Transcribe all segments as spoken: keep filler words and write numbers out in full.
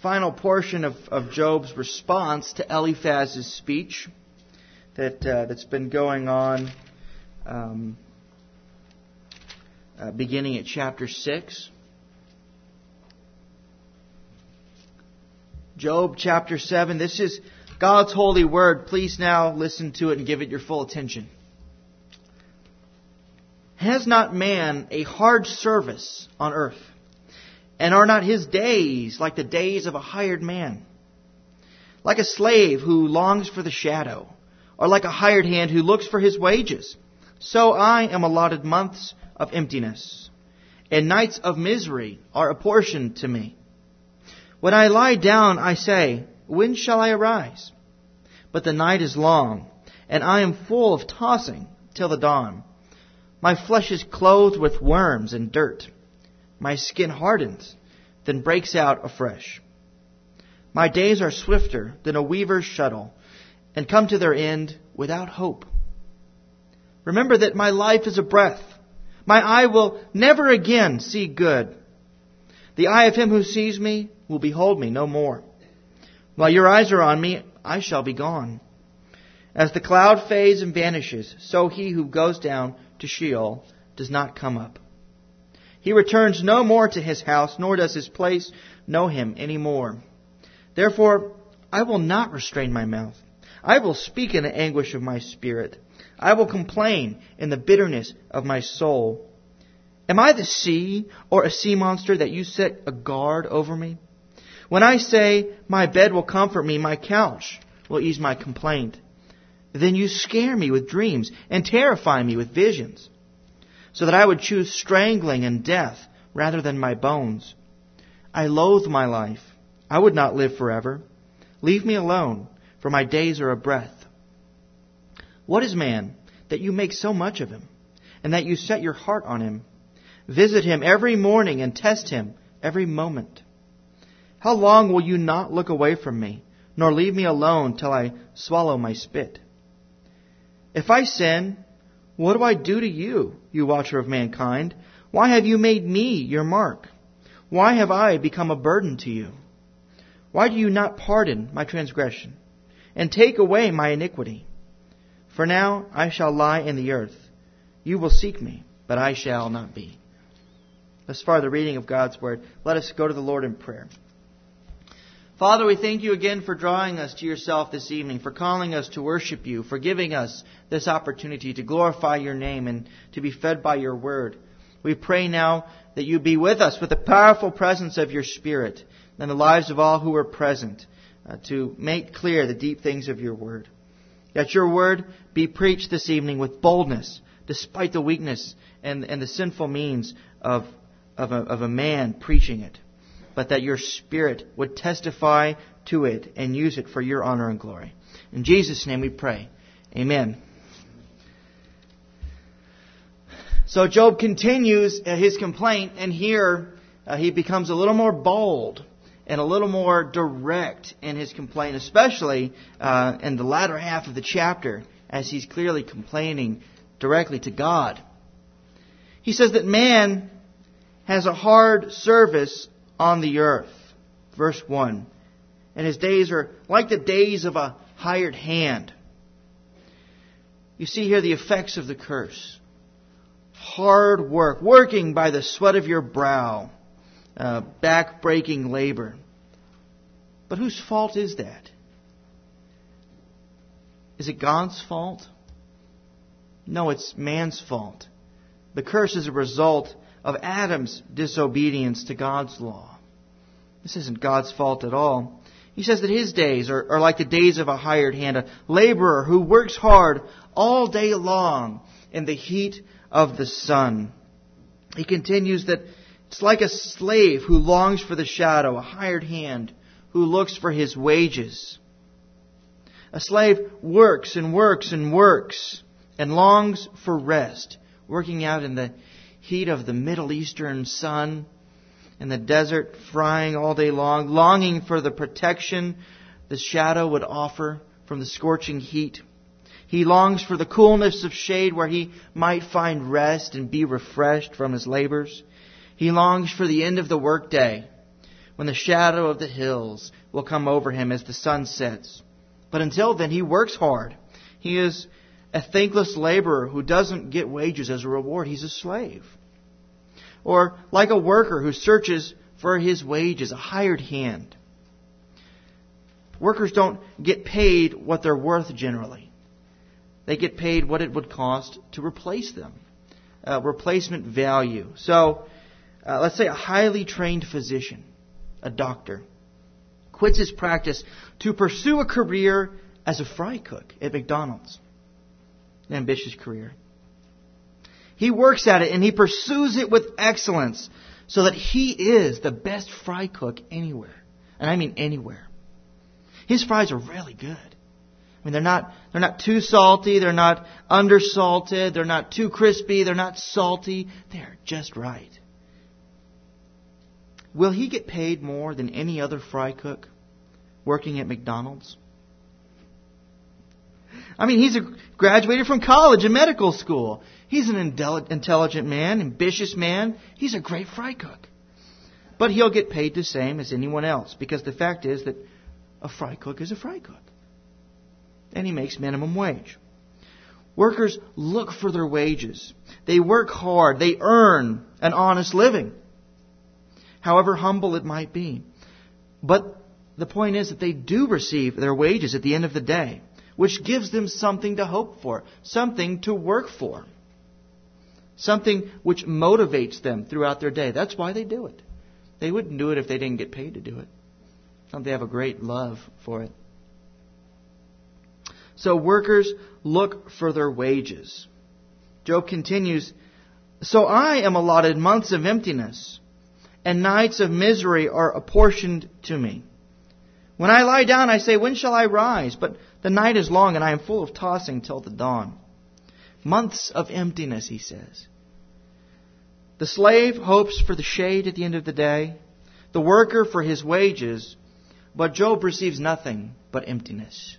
final portion of, of Job's response to Eliphaz's speech that, uh, that's been going on um, uh, beginning at chapter six. Job chapter seven. This is God's holy word. Please now listen to it and give it your full attention. Has not man a hard service on earth? And are not his days like the days of a hired man? Like a slave who longs for the shadow, or like a hired hand who looks for his wages? So I am allotted months of emptiness, and nights of misery are apportioned to me. When I lie down, I say, when shall I arise? But the night is long, and I am full of tossing till the dawn. My flesh is clothed with worms and dirt. My skin hardens, then breaks out afresh. My days are swifter than a weaver's shuttle, and come to their end without hope. Remember that my life is a breath. My eye will never again see good. The eye of him who sees me will behold me no more. While your eyes are on me, I shall be gone. As the cloud fades and vanishes, so he who goes down to Sheol does not come up. He returns no more to his house, nor does his place know him any more. Therefore, I will not restrain my mouth. I will speak in the anguish of my spirit. I will complain in the bitterness of my soul. Am I the sea or a sea monster that you set a guard over me? When I say, my bed will comfort me, my couch will ease my complaint, then you scare me with dreams and terrify me with visions, so that I would choose strangling and death rather than my bones. I loathe my life. I would not live forever. Leave me alone, for my days are a breath. What is man that you make so much of him, and that you set your heart on him? Visit him every morning and test him every moment. How long will you not look away from me, nor leave me alone till I swallow my spit? If I sin, what do I do to you, you watcher of mankind? Why have you made me your mark? Why have I become a burden to you? Why do you not pardon my transgression and take away my iniquity? For now I shall lie in the earth. You will seek me, but I shall not be. Thus far the reading of God's Word. Let us go to the Lord in prayer. Father, we thank you again for drawing us to yourself this evening, for calling us to worship you, for giving us this opportunity to glorify your name and to be fed by your word. We pray now that you be with us with the powerful presence of your Spirit and the lives of all who are present uh, to make clear the deep things of your word. That your word be preached this evening with boldness, despite the weakness and, and the sinful means of, of, a, of a man preaching it, but that your Spirit would testify to it and use it for your honor and glory. In Jesus' name we pray. Amen. So Job continues his complaint, and here uh, he becomes a little more bold and a little more direct in his complaint, especially uh, in the latter half of the chapter, as he's clearly complaining directly to God. He says that man has a hard service on the earth. Verse one. And his days are like the days of a hired hand. You see here the effects of the curse. Hard work, working by the sweat of your brow, uh, back-breaking labor. But whose fault is that? Is it God's fault? No, it's man's fault. The curse is a result of Adam's disobedience to God's law. This isn't God's fault at all. He says that his days are, are like the days of a hired hand, a laborer who works hard all day long in the heat of the sun. He continues that it's like a slave who longs for the shadow, a hired hand who looks for his wages. A slave works and works and works and longs for rest, working out in the heat of the Middle Eastern sun, in the desert, frying all day long, longing for the protection the shadow would offer from the scorching heat. He longs for the coolness of shade where he might find rest and be refreshed from his labors. He longs for the end of the workday, when the shadow of the hills will come over him as the sun sets. But until then, he works hard. He is a thankless laborer who doesn't get wages as a reward. He's a slave. Or like a worker who searches for his wages, a hired hand. Workers don't get paid what they're worth generally. They get paid what it would cost to replace them. Uh, replacement value. So, uh, let's say a highly trained physician, a doctor, quits his practice to pursue a career as a fry cook at McDonald's. An ambitious career. He works at it and he pursues it with excellence so that he is the best fry cook anywhere. And I mean anywhere. His fries are really good. I mean, they're not, they're not too salty, they're not undersalted, they're not too crispy, they're not salty. They're just right. Will he get paid more than any other fry cook working at McDonald's? I mean, he's a graduated from college and medical school. He's an intelligent man, ambitious man. He's a great fry cook. But he'll get paid the same as anyone else, because the fact is that a fry cook is a fry cook. And he makes minimum wage. Workers look for their wages. They work hard. They earn an honest living, however humble it might be. But the point is that they do receive their wages at the end of the day, which gives them something to hope for, something to work for, something which motivates them throughout their day. That's why they do it. They wouldn't do it if they didn't get paid to do it. They have a great love for it. So workers look for their wages. Job continues, so I am allotted months of emptiness, and nights of misery are apportioned to me. When I lie down, I say, when shall I rise? But the night is long, and I am full of tossing till the dawn. Months of emptiness, he says. The slave hopes for the shade at the end of the day, the worker for his wages, but Job receives nothing but emptiness.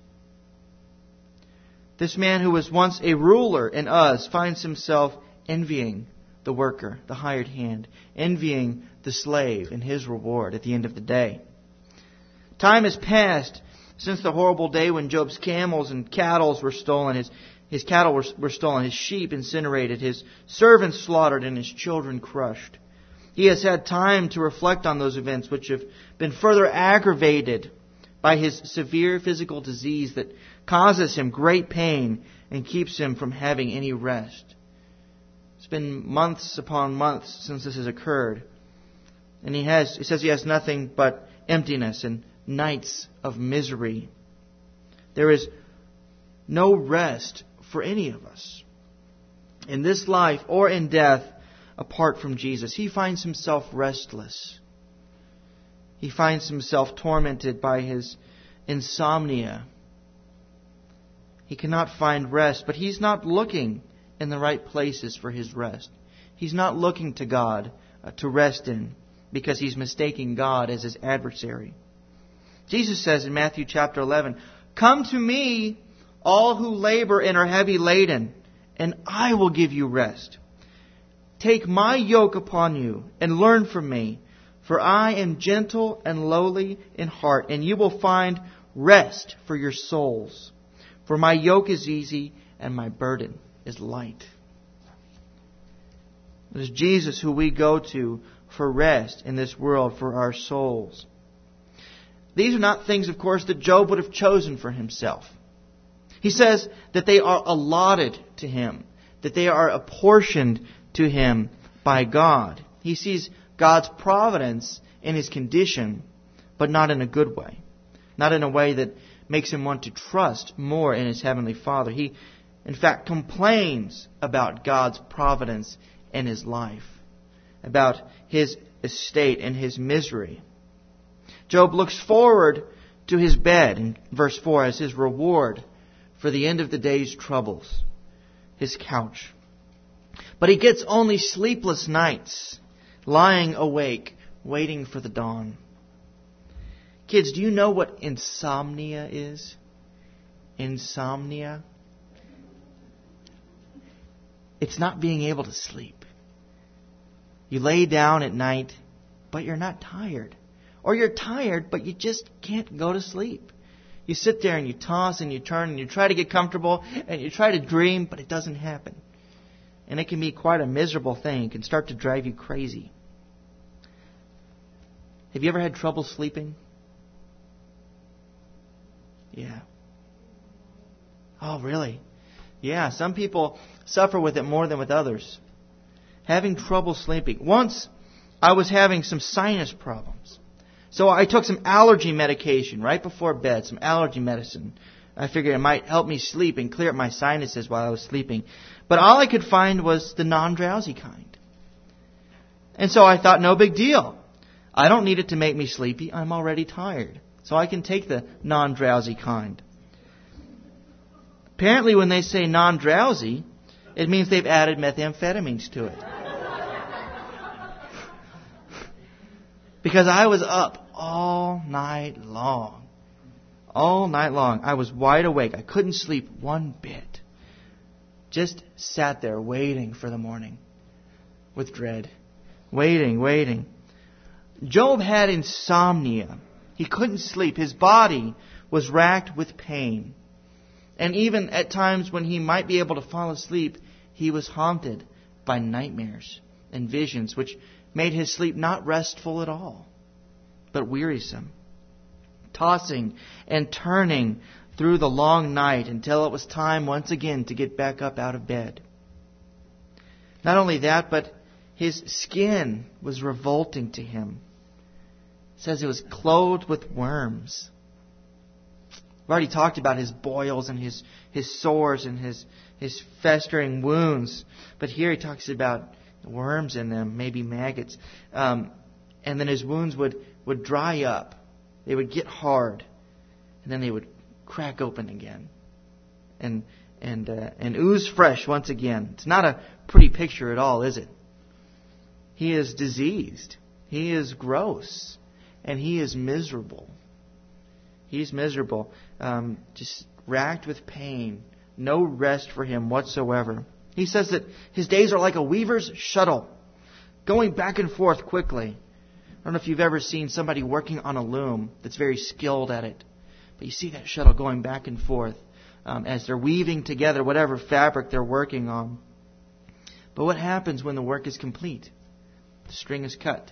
This man who was once a ruler in Uz finds himself envying the worker, the hired hand, envying the slave in his reward at the end of the day. Time has passed since the horrible day when Job's camels and cattle were stolen, his, his cattle were, were stolen, his sheep incinerated, his servants slaughtered, and his children crushed. He has had time to reflect on those events, which have been further aggravated by his severe physical disease that causes him great pain and keeps him from having any rest. It's been months upon months since this has occurred. And he has, he says he has nothing but emptiness and nights of misery. There is no rest for any of us in this life or in death apart from Jesus. He finds himself restless. He finds himself tormented by his insomnia. He cannot find rest, but he's not looking in the right places for his rest. He's not looking to God uh, to rest in, because he's mistaking God as his adversary. Jesus says in Matthew chapter eleven, come to me, all who labor and are heavy laden, and I will give you rest. Take my yoke upon you and learn from me, for I am gentle and lowly in heart, and you will find rest for your souls. For my yoke is easy and my burden is light. It is Jesus who we go to for rest in this world for our souls. These are not things, of course, that Job would have chosen for himself. He says that they are allotted to him, that they are apportioned to him by God. He sees God's providence in his condition, but not in a good way. Not in a way that makes him want to trust more in his Heavenly Father. He, in fact, complains about God's providence in his life, about his estate and his misery. Job looks forward to his bed in verse four as his reward for the end of the day's troubles, his couch. But he gets only sleepless nights, lying awake, waiting for the dawn. Kids, do you know what insomnia is? Insomnia? It's not being able to sleep. You lay down at night, but you're not tired. Or you're tired, but you just can't go to sleep. You sit there and you toss and you turn and you try to get comfortable and you try to dream, but it doesn't happen. And it can be quite a miserable thing. It can start to drive you crazy. Have you ever had trouble sleeping? Yeah. Oh, really? Yeah, some people suffer with it more than with others. Having trouble sleeping. Once I was having some sinus problems. So I took some allergy medication right before bed, some allergy medicine. I figured it might help me sleep and clear up my sinuses while I was sleeping. But all I could find was the non-drowsy kind. And so I thought, no big deal. I don't need it to make me sleepy. I'm already tired. So I can take the non-drowsy kind. Apparently when they say non-drowsy, it means they've added methamphetamines to it. Because I was up all night long. All night long. I was wide awake. I couldn't sleep one bit. Just sat there waiting for the morning with dread. Waiting, waiting. Job had insomnia. He couldn't sleep. His body was racked with pain. And even at times when he might be able to fall asleep, he was haunted by nightmares and visions, which made his sleep not restful at all, but wearisome. Tossing and turning through the long night until it was time once again to get back up out of bed. Not only that, but his skin was revolting to him. It says it was clothed with worms. We've already talked about his boils and his, his sores and his, his festering wounds. But here he talks about worms in them, maybe maggots. Um, and then his wounds would, would dry up. They would get hard. And then they would crack open again. And and uh, and ooze fresh once again. It's not a pretty picture at all, is it? He is diseased. He is gross. And he is miserable. He's miserable. Um, just racked with pain. No rest for him whatsoever. He says that his days are like a weaver's shuttle, going back and forth quickly. I don't know if you've ever seen somebody working on a loom that's very skilled at it. But you see that shuttle going back and forth um, as they're weaving together whatever fabric they're working on. But what happens when the work is complete? The string is cut.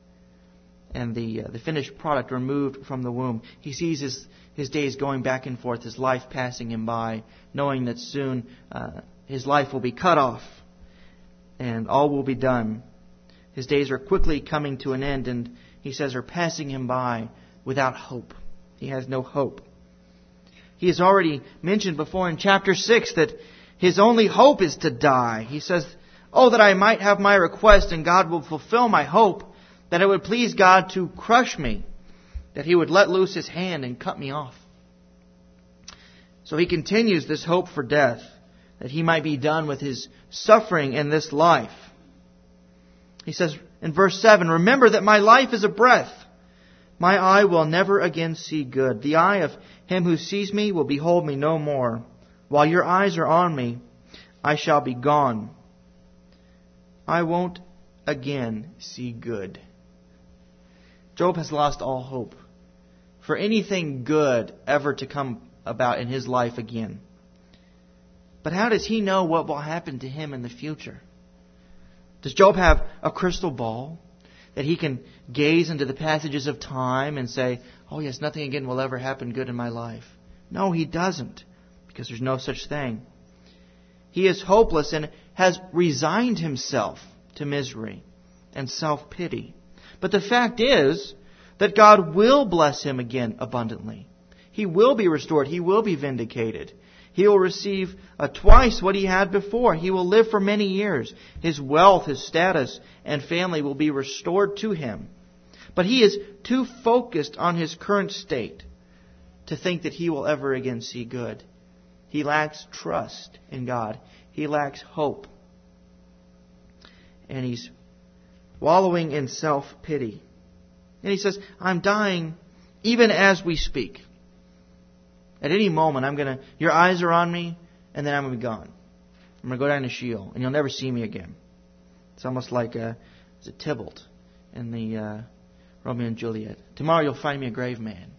And the uh, the finished product removed from the womb. He sees his, his days going back and forth, his life passing him by, knowing that soon uh, his life will be cut off and all will be done. His days are quickly coming to an end, and he says are passing him by without hope. He has no hope. He has already mentioned before in chapter six that his only hope is to die. He says, "Oh, that I might have my request, and God will fulfill my hope, that it would please God to crush me, that He would let loose His hand and cut me off." So he continues this hope for death, that he might be done with his suffering in this life. He says in verse seven, "Remember that my life is a breath. My eye will never again see good. The eye of him who sees me will behold me no more. While your eyes are on me, I shall be gone. I won't again see good." Job has lost all hope for anything good ever to come about in his life again. But how does he know what will happen to him in the future? Does Job have a crystal ball that he can gaze into the passages of time and say, "Oh yes, nothing again will ever happen good in my life"? No, he doesn't, because there's no such thing. He is hopeless and has resigned himself to misery and self-pity. But the fact is that God will bless him again abundantly. He will be restored. He will be vindicated. He will receive uh, twice what he had before. He will live for many years. His wealth, his status, and family will be restored to him. But he is too focused on his current state to think that he will ever again see good. He lacks trust in God. He lacks hope. And he's wallowing in self-pity. And he says, "I'm dying even as we speak. At any moment, I'm going to, your eyes are on me, and then I'm going to be gone. I'm going to go down to Sheol, and you'll never see me again." It's almost like a, it's a Tybalt in the uh, Romeo and Juliet. Tomorrow you'll find me a grave man.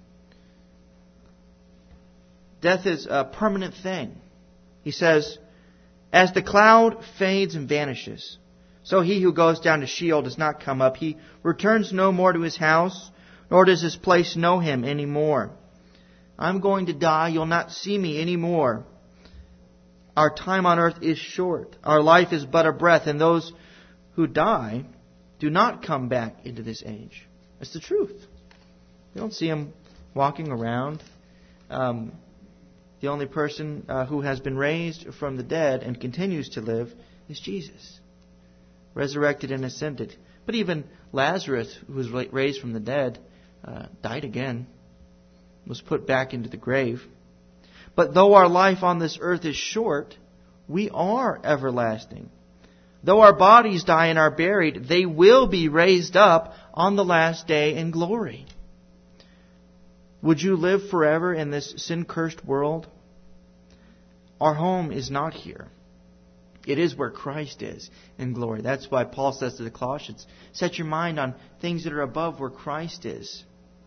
Death is a permanent thing. He says, as the cloud fades and vanishes, so he who goes down to Sheol does not come up. He returns no more to his house, nor does his place know him any more. I'm going to die. You'll not see me anymore. Our time on earth is short. Our life is but a breath, and those who die do not come back into this age. That's the truth. You don't see them walking around. Um, the only person uh, who has been raised from the dead and continues to live is Jesus, resurrected and ascended. But even Lazarus, who was raised from the dead, uh, died again, was put back into the grave. But though our life on this earth is short, we are everlasting. Though our bodies die and are buried, they will be raised up on the last day in glory. Would you live forever in this sin-cursed world? Our home is not here. It is where Christ is in glory. That's why Paul says to the Colossians, set your mind on things that are above where Christ is.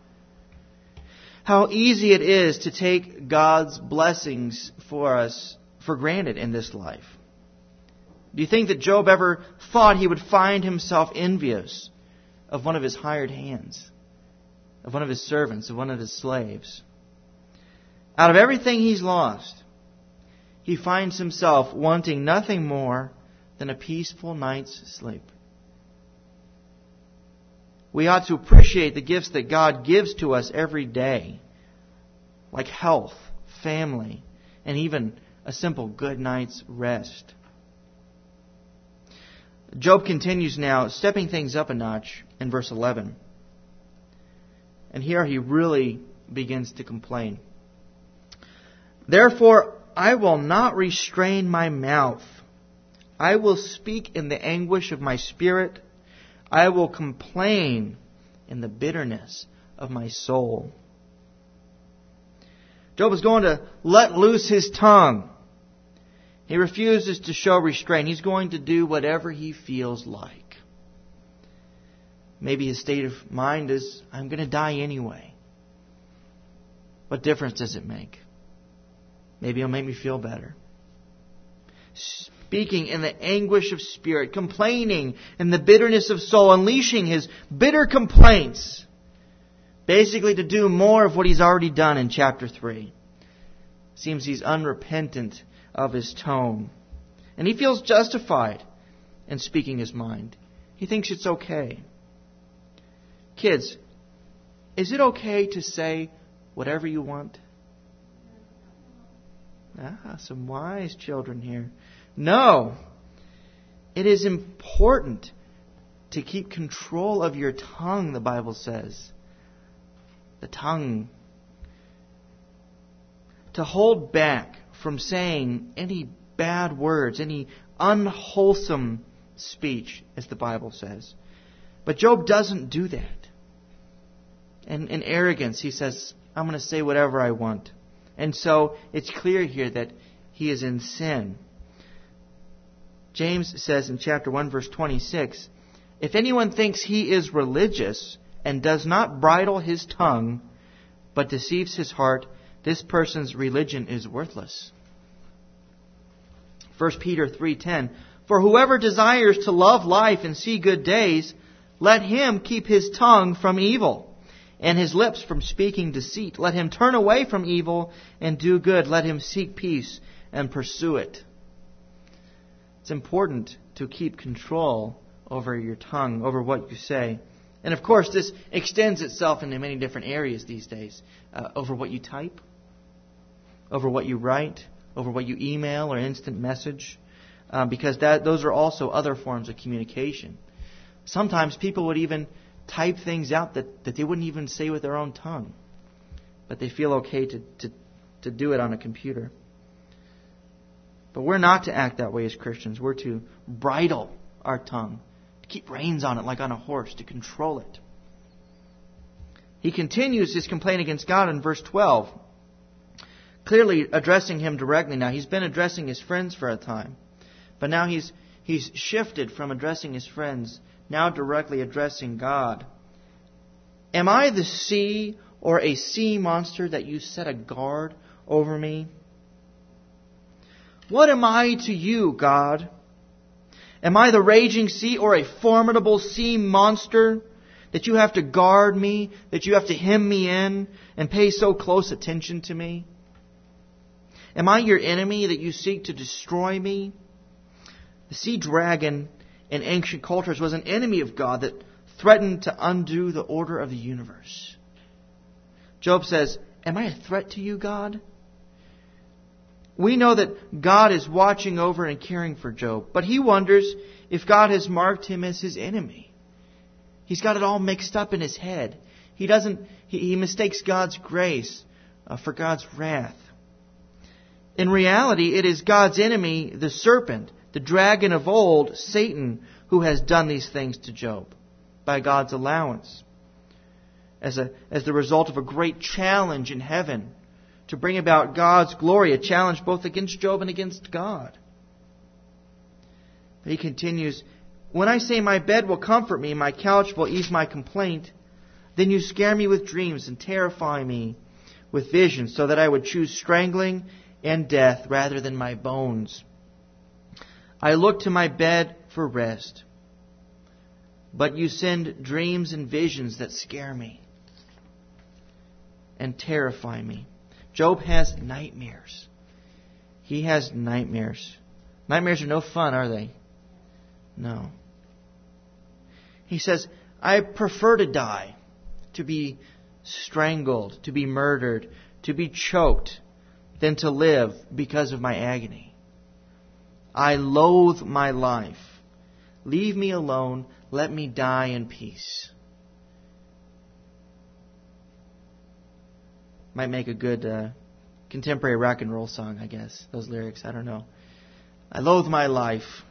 How easy it is to take God's blessings for us for granted in this life. Do you think that Job ever thought he would find himself envious of one of his hired hands, of one of his servants, of one of his slaves? Out of everything he's lost, he finds himself wanting nothing more than a peaceful night's sleep. We ought to appreciate the gifts that God gives to us every day, like health, family, and even a simple good night's rest. Job continues now, stepping things up a notch in verse eleven. And here he really begins to complain. Therefore, I will not restrain my mouth. I will speak in the anguish of my spirit. I will complain in the bitterness of my soul. Job is going to let loose his tongue. He refuses to show restraint. He's going to do whatever he feels like. Maybe his state of mind is, I'm going to die anyway. What difference does it make? Maybe it'll make me feel better. Speaking in the anguish of spirit, complaining in the bitterness of soul, unleashing his bitter complaints, basically to do more of what he's already done in chapter three. Seems he's unrepentant of his tone. And he feels justified in speaking his mind. He thinks it's okay. Kids, is it okay to say whatever you want? Ah, some wise children here. No. It is important to keep control of your tongue, the Bible says. The tongue. To hold back from saying any bad words, any unwholesome speech, as the Bible says. But Job doesn't do that. And in arrogance, he says, I'm going to say whatever I want. And so it's clear here that he is in sin. James says in chapter one, verse twenty-six, if anyone thinks he is religious and does not bridle his tongue, but deceives his heart, this person's religion is worthless. First Peter three ten, for whoever desires to love life and see good days, let him keep his tongue from evil and his lips from speaking deceit. Let him turn away from evil and do good. Let him seek peace and pursue it. It's important to keep control over your tongue, over what you say. And of course, this extends itself into many different areas these days. Uh, over what you type, over what you write, over what you email or instant message. Uh, because that those are also other forms of communication. Sometimes people would even type things out that, that they wouldn't even say with their own tongue. But they feel okay to, to, to do it on a computer. But we're not to act that way as Christians. We're to bridle our tongue, to keep reins on it like on a horse, to control it. He continues his complaint against God in verse twelve, clearly addressing him directly now. He's been addressing his friends for a time, but now he's he's shifted from addressing his friends, now directly addressing God. Am I the sea or a sea monster that you set a guard over me? What am I to you, God? Am I the raging sea or a formidable sea monster that you have to guard me, that you have to hem me in and pay so close attention to me? Am I your enemy that you seek to destroy me? The sea dragon in ancient cultures was an enemy of God that threatened to undo the order of the universe. Job says, am I a threat to you, God? We know that God is watching over and caring for Job, but he wonders if God has marked him as his enemy. He's got it all mixed up in his head. He doesn't. He, he mistakes God's grace uh, for God's wrath. In reality, it is God's enemy, the serpent, the dragon of old, Satan, who has done these things to Job by God's allowance, as a as the result of a great challenge in heaven to bring about God's glory, a challenge both against Job and against God. He continues, when I say my bed will comfort me, my couch will ease my complaint, then you scare me with dreams and terrify me with visions, so that I would choose strangling and death rather than my bones. I look to my bed for rest, but you send dreams and visions that scare me and terrify me. Job has nightmares. He has nightmares. Nightmares are no fun, are they? No. He says, I prefer to die, to be strangled, to be murdered, to be choked, than to live because of my agony. I loathe my life. Leave me alone. Let me die in peace. Might make a good uh, contemporary rock and roll song, I guess. Those lyrics, I don't know. I loathe my life.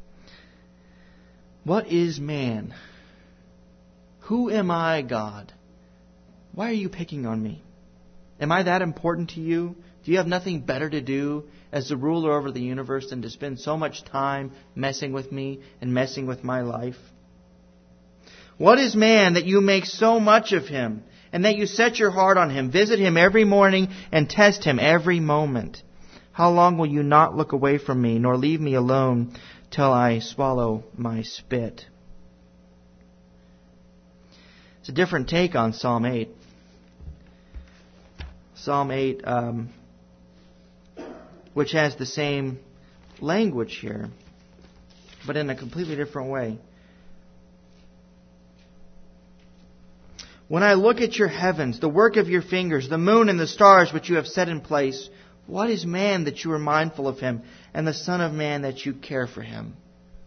What is man? Who am I, God? Why are you picking on me? Am I that important to you? Do you have nothing better to do as the ruler over the universe than to spend so much time messing with me and messing with my life? What is man that you make so much of him, and that you set your heart on him, visit him every morning, and test him every moment? How long will you not look away from me, nor leave me alone till I swallow my spit? It's a different take on Psalm eight. Psalm eight, um, which has the same language here, but in a completely different way. When I look at your heavens, the work of your fingers, the moon and the stars which you have set in place, what is man that you are mindful of him, and the son of man that you care for him?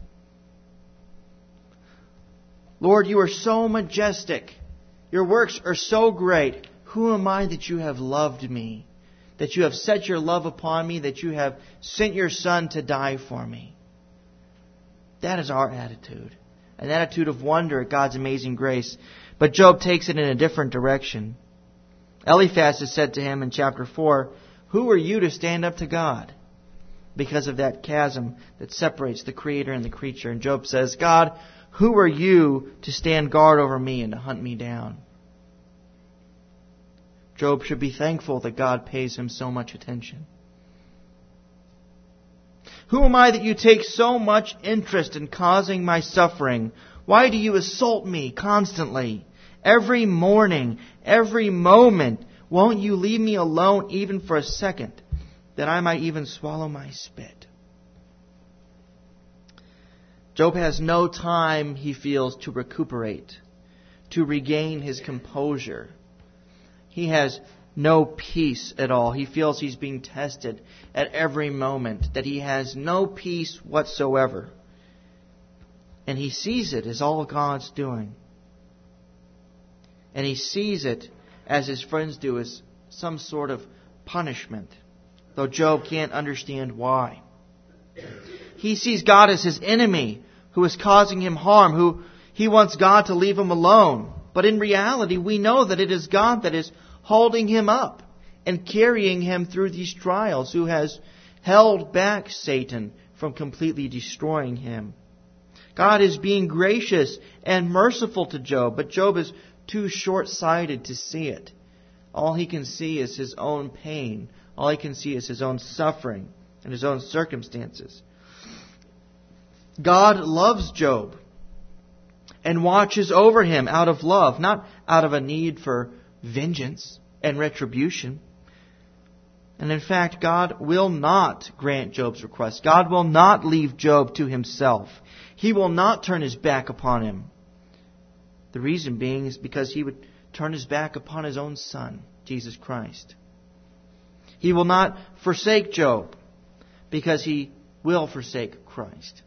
Lord, you are so majestic. Your works are so great. Who am I that you have loved me, that you have set your love upon me, that you have sent your Son to die for me? That is our attitude, an attitude of wonder at God's amazing grace. But Job takes it in a different direction. Eliphaz has said to him in chapter four, who are you to stand up to God? Because of that chasm that separates the Creator and the creature. And Job says, God, who are you to stand guard over me and to hunt me down? Job should be thankful that God pays him so much attention. Who am I that you take so much interest in causing my suffering? Why do you assault me constantly? Every morning, every moment, won't you leave me alone even for a second, that I might even swallow my spit? Job has no time, he feels, to recuperate, to regain his composure. He has no peace at all. He feels he's being tested at every moment, that he has no peace whatsoever. And he sees it as all God's doing. And he sees it, as his friends do, as some sort of punishment, though Job can't understand why. He sees God as his enemy, who is causing him harm, who he wants God to leave him alone. But in reality, we know that it is God that is holding him up and carrying him through these trials, who has held back Satan from completely destroying him. God is being gracious and merciful to Job, but Job is too short-sighted to see it. All he can see is his own pain. All he can see is his own suffering and his own circumstances. God loves Job and watches over him out of love, not out of a need for vengeance and retribution. And in fact, God will not grant Job's request. God will not leave Job to himself. He will not turn his back upon him. The reason being is because he would turn his back upon his own Son, Jesus Christ. He will not forsake Job because he will forsake Christ.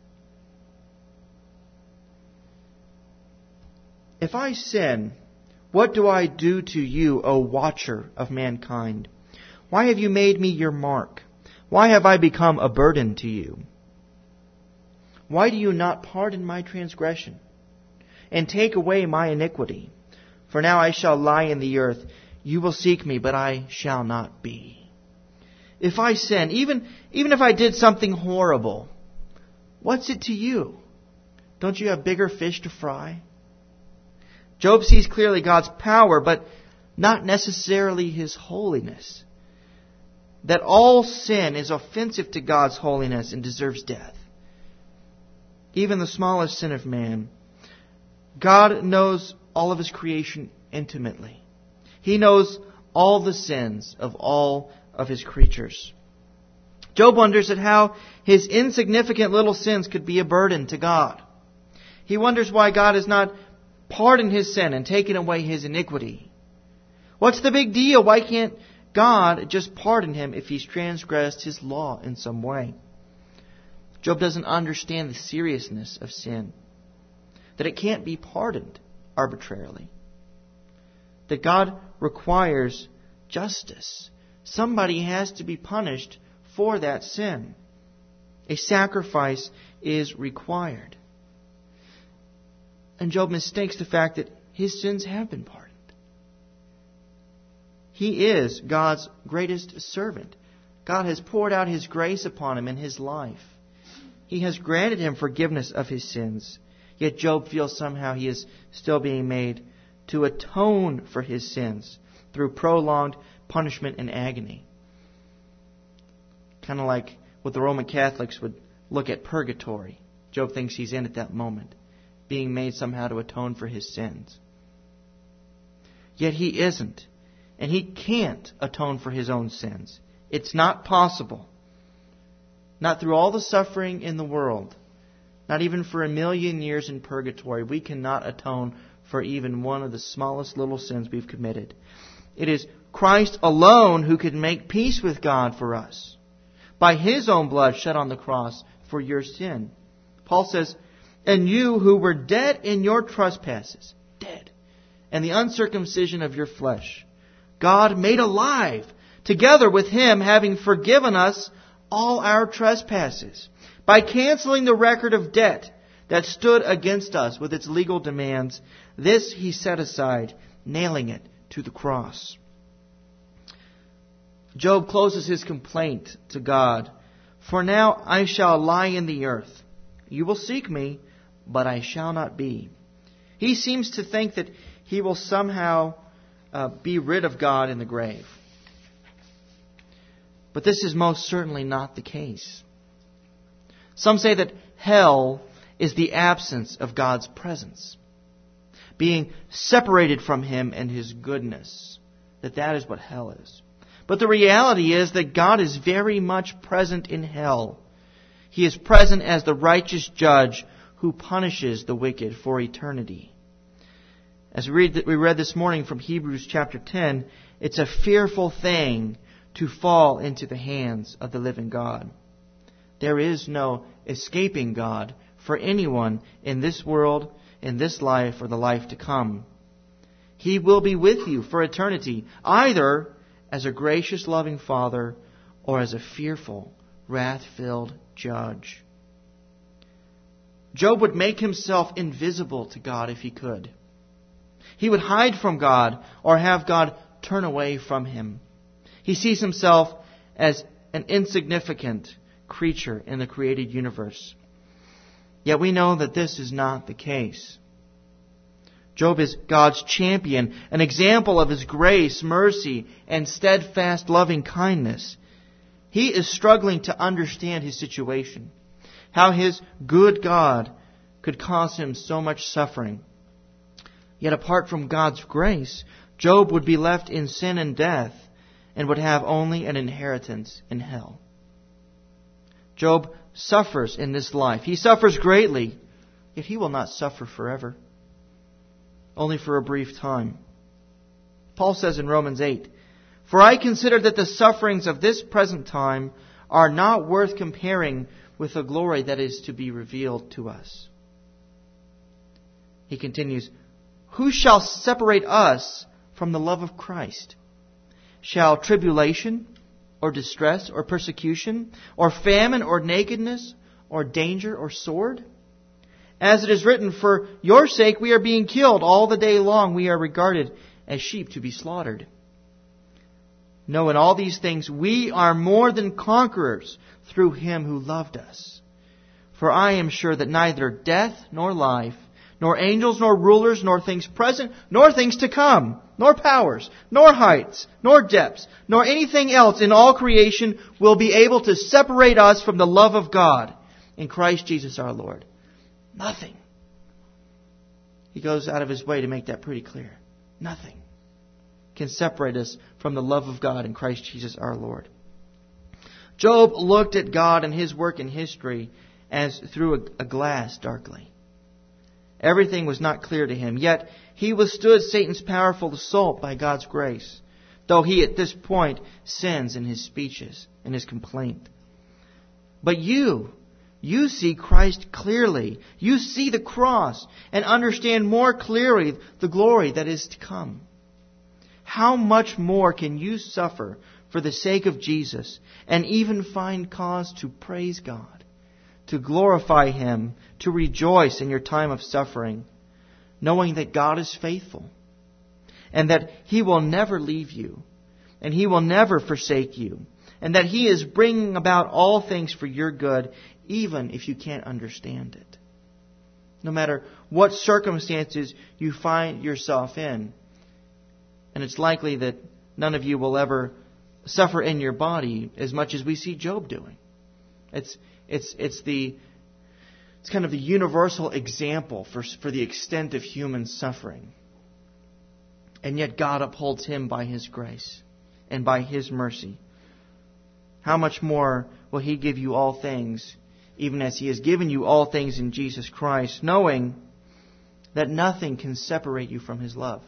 If I sin, what do I do to you, O watcher of mankind? Why have you made me your mark? Why have I become a burden to you? Why do you not pardon my transgression and take away my iniquity? For now I shall lie in the earth. You will seek me, but I shall not be. If I sin, even, even if I did something horrible, what's it to you? Don't you have bigger fish to fry? Job sees clearly God's power, but not necessarily His holiness. That all sin is offensive to God's holiness and deserves death. Even the smallest sin of man. God knows all of His creation intimately. He knows all the sins of all of His creatures. Job wonders at how his insignificant little sins could be a burden to God. He wonders why God has not pardoned his sin and taken away his iniquity. What's the big deal? Why can't God just pardon him if he's transgressed His law in some way? Job doesn't understand the seriousness of sin. That it can't be pardoned arbitrarily. That God requires justice. Somebody has to be punished for that sin. A sacrifice is required. And Job mistakes the fact that his sins have been pardoned. He is God's greatest servant. God has poured out His grace upon him in his life. He has granted him forgiveness of his sins. Yet Job feels somehow he is still being made to atone for his sins through prolonged punishment and agony. Kind of like what the Roman Catholics would look at purgatory. Job thinks he's in at that moment, being made somehow to atone for his sins. Yet he isn't. And he can't atone for his own sins. It's not possible. Not through all the suffering in the world. Not even for a million years in purgatory. We cannot atone for even one of the smallest little sins we've committed. It is Christ alone who can make peace with God for us. By His own blood shed on the cross for your sin. Paul says, and you who were dead in your trespasses, dead, and the uncircumcision of your flesh, God made alive, together with Him, having forgiven us all our trespasses, by canceling the record of debt that stood against us with its legal demands. This He set aside, nailing it to the cross. Job closes his complaint to God. For now I shall lie in the earth. You will seek me, but I shall not be. He seems to think that he will somehow Uh, be rid of God in the grave. But this is most certainly not the case. Some say that hell is the absence of God's presence. Being separated from Him and His goodness. That that is what hell is. But the reality is that God is very much present in hell. He is present as the righteous judge who punishes the wicked for eternity. As we read, we read this morning from Hebrews chapter ten, it's a fearful thing to fall into the hands of the living God. There is no escaping God for anyone in this world, in this life, or the life to come. He will be with you for eternity, either as a gracious, loving Father or as a fearful, wrath-filled judge. Job would make himself invisible to God if he could. He would hide from God or have God turn away from him. He sees himself as an insignificant creature in the created universe. Yet we know that this is not the case. Job is God's champion, an example of His grace, mercy, and steadfast loving kindness. He is struggling to understand his situation, how his good God could cause him so much suffering. Yet apart from God's grace, Job would be left in sin and death and would have only an inheritance in hell. Job suffers in this life. He suffers greatly, yet he will not suffer forever, only for a brief time. Paul says in Romans eight, "For I consider that the sufferings of this present time are not worth comparing with the glory that is to be revealed to us." He continues, "Who shall separate us from the love of Christ? Shall tribulation, or distress, or persecution, or famine, or nakedness, or danger, or sword? As it is written, for your sake we are being killed. All the day long we are regarded as sheep to be slaughtered. No, in all these things we are more than conquerors through Him who loved us. For I am sure that neither death nor life, nor angels, nor rulers, nor things present, nor things to come, nor powers, nor heights, nor depths, nor anything else in all creation will be able to separate us from the love of God in Christ Jesus our Lord." Nothing. He goes out of his way to make that pretty clear. Nothing can separate us from the love of God in Christ Jesus our Lord. Job looked at God and His work in history as through a, a glass darkly. Everything was not clear to him, yet he withstood Satan's powerful assault by God's grace, though he at this point sins in his speeches and his complaint. But you, you see Christ clearly. You see the cross and understand more clearly the glory that is to come. How much more can you suffer for the sake of Jesus and even find cause to praise God, to glorify Him, to rejoice in your time of suffering, knowing that God is faithful and that He will never leave you and He will never forsake you and that He is bringing about all things for your good, even if you can't understand it. No matter what circumstances you find yourself in, and it's likely that none of you will ever suffer in your body as much as we see Job doing. It's it's it's the it's kind of the universal example for for the extent of human suffering. And yet God upholds him by His grace and by His mercy. How much more will He give you all things, even as He has given you all things in Jesus Christ, knowing that nothing can separate you from His love.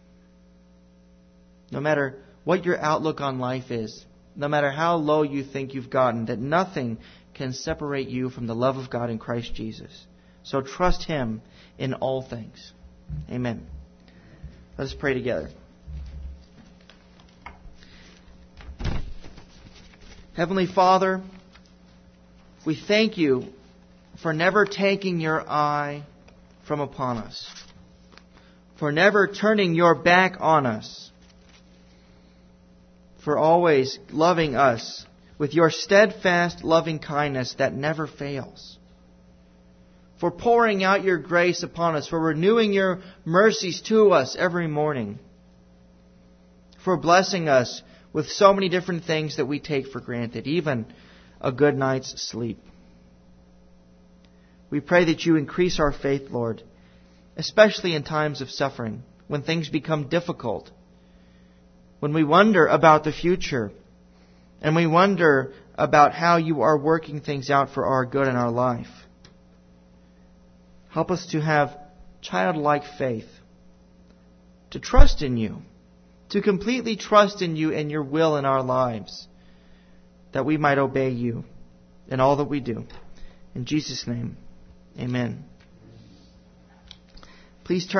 No matter what your outlook on life is, no matter how low you think you've gotten, that nothing can separate you from the love of God in Christ Jesus. So trust Him in all things. Amen. Let us pray together. Heavenly Father, we thank You for never taking Your eye from upon us, for never turning Your back on us, for always loving us with Your steadfast loving kindness that never fails, for pouring out Your grace upon us, for renewing Your mercies to us every morning, for blessing us with so many different things that we take for granted, even a good night's sleep. We pray that You increase our faith, Lord, especially in times of suffering, when things become difficult, when we wonder about the future, and we wonder about how You are working things out for our good in our life. Help us to have childlike faith, to trust in You, to completely trust in You and Your will in our lives, that we might obey You in all that we do. In Jesus' name, amen. Please turn